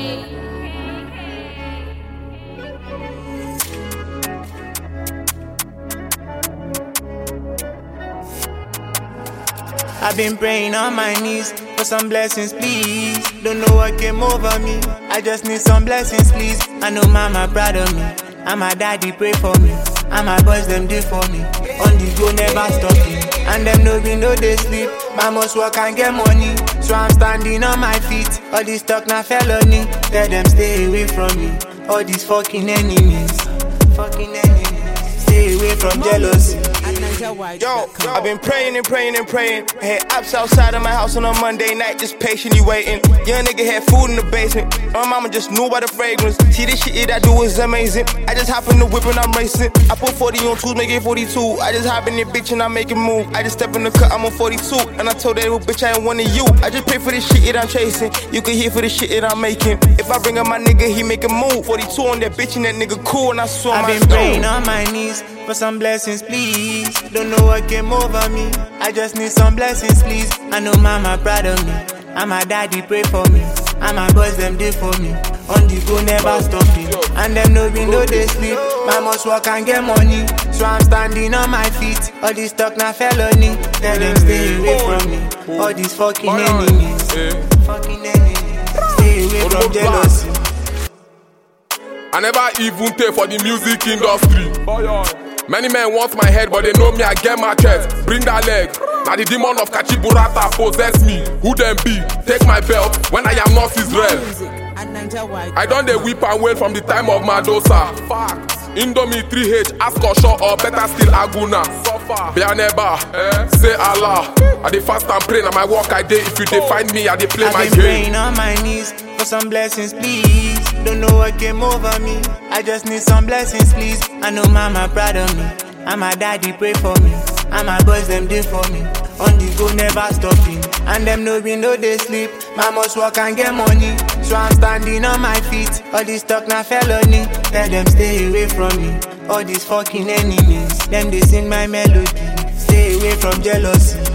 I've been praying on my knees for some blessings, please. Don't know what came over me, I just need some blessings, please. I know mama proud of me, and my daddy pray for me, and my boys them do for me. On the go never stopping, and them no be no they sleep. I must work and get money, so I'm standing on my feet. All this talk na felony, tell them stay away from me. All these fucking enemies, stay away from jealousy. Yo, I've been praying and praying and praying. I had ops outside of my house on a Monday night, just patiently waiting. Young nigga had food in the basement. My mama just knew by the fragrance. See, this shit I do is amazing. I just hop in the whip and I'm racing. I put 40 on 2s, make it 42. I just hop in the bitch and I make it move. I just step in the cut, I'm on 42. And I told that little bitch I ain't one of you. I just pay for this shit that I'm chasing. You can hear for the shit that I'm making. If I bring up my nigga, he make a move. 42 on that bitch and that nigga cool. And I saw my I've been praying on my knees for some blessings, please. Don't know what came over me, I just need some blessings, please. I know mama proud of me, and my daddy pray for me, and my boys them do for me. On the go never stopping, and them no be no they sleep. I must work and get money, so I'm standing on my feet. All this talk na felony, tell them stay away from me. All these fucking enemies, stay away from jealousy. I never even pay for the music industry. Many men want my head, but they know me, I get my chest. Bring that leg. Now the demon of Kachiburata possess me. Who them be? Take my belt when I am not Israel. I done the whip and wail from the time of Madosa. Facts. Indomie 3H, ask or short or better still Aguna. Bianeba, say Allah. I dey fast and pray, now my work I dey. If you dey find me, I dey play my game. I've been praying on my knees for some blessings, please. Don't know what came over me, I just need some blessings, please. I know mama proud of me, and my daddy pray for me, and my boys them do for me. On the go never stopping, and them no be no they sleep. I must work and get money, so I'm standing on my feet. All this talk na felony, tell them stay away from me. All these fucking enemies, them they sing my melody. Stay away from jealousy.